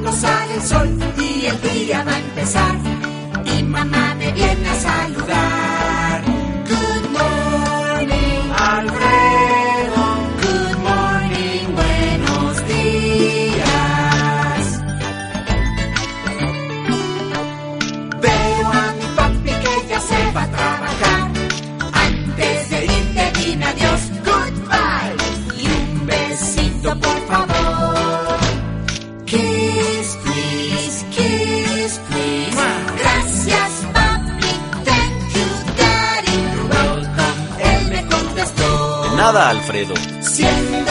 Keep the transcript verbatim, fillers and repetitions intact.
cuando sale el sol y el día va a empezar. Y mamá me viene a saludar. Good morning, Alfredo. Good morning, buenos días. Veo a mi papi que ya se va a trabajar. Antes de irte dime adiós, goodbye. Y un besito por favor. Kiss, please, kiss, please. Gracias, papi, thank you, daddy. You're welcome, él me contestó. De nada, Alfredo. Siempre